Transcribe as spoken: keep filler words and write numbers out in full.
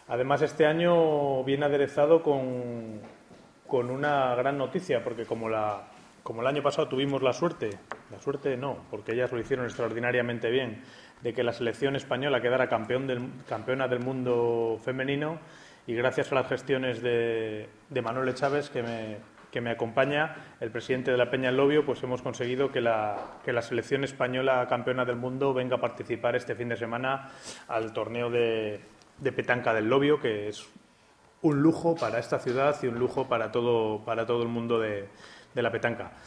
Además, este año viene aderezado con, con una gran noticia, porque como, la, como el año pasado tuvimos la suerte, la suerte no, porque ellas lo hicieron extraordinariamente bien, de que la selección española quedara campeón del, campeona del mundo femenino, y gracias a las gestiones de, de Manuel Chávez, que me, que me acompaña, el presidente de la Peña El Lobio, pues hemos conseguido que la, que la selección española campeona del mundo venga a participar este fin de semana al torneo de, de petanca del Lobio, que es un lujo para esta ciudad y un lujo para todo, para todo el mundo de, de la petanca.